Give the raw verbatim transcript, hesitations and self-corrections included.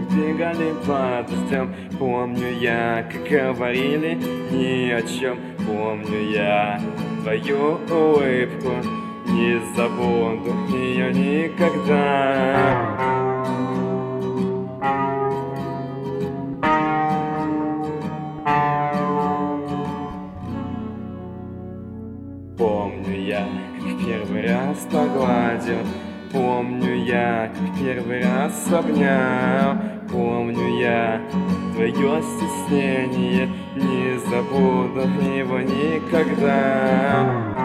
бегали под дождем. Помню я, как говорили ни о чем. Помню я твою улыбку, не забуду ее никогда. Помню я, как первый раз погладил. Помню я, как первый раз обнял. Помню я твое стеснение, не забуду его никогда.